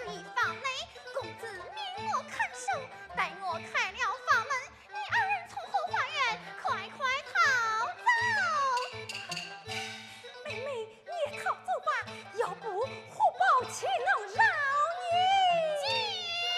是一房内，公子命我看守，待我开了房门，你二人从后花园快快逃走。 妹妹，你也逃走吧，要不虎豹岂能饶你？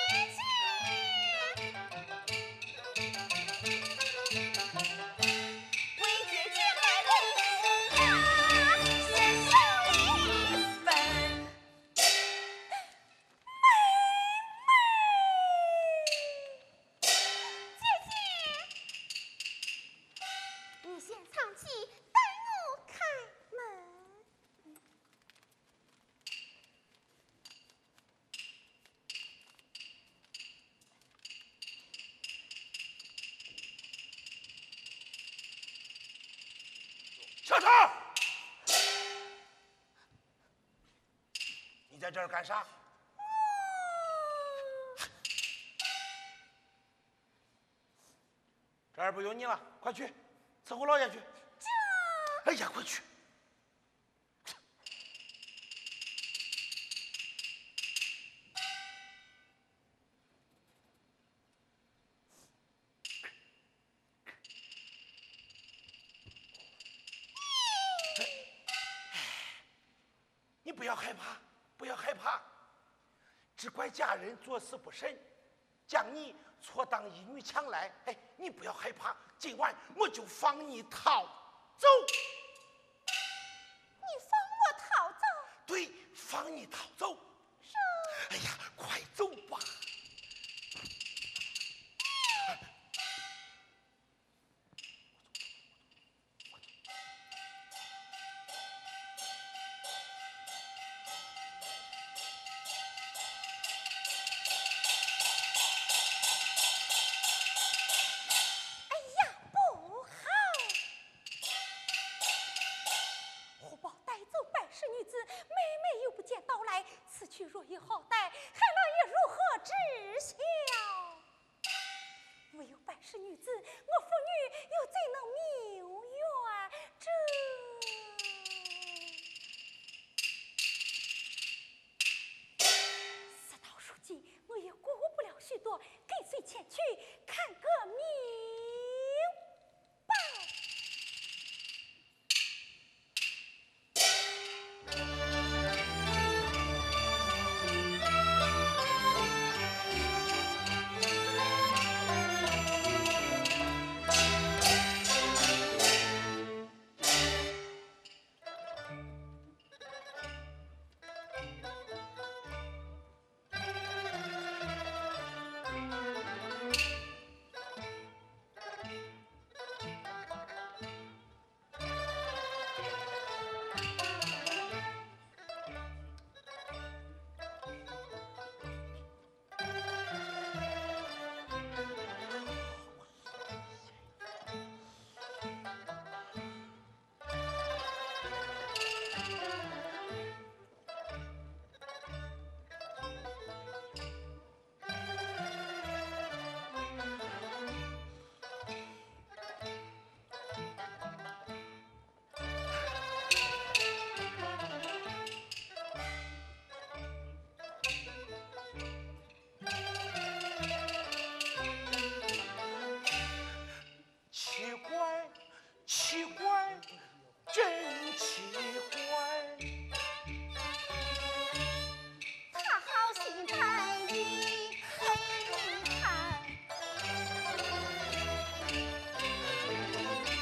小偷！你在这儿干啥？这儿不有你了，快去伺候老爷去。哎呀，快去！你不要害怕，不要害怕，只怪家人做事不慎，将你错当一女强来。哎，你不要害怕，今晚我就放你逃走。 你放我逃走？ 对，放你逃走。哎呀，快走吧！ 此去若有好歹，海老爷如何知晓？唯有百世女子，我妇女又怎能命怨这？事到如今，我也顾不了许多，跟随前去看个明白。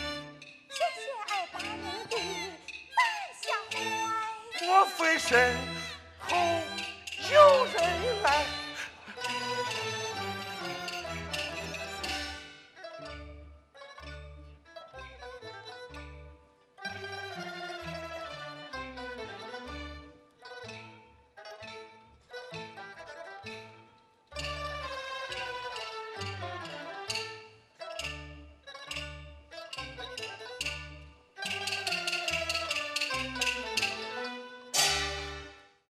非神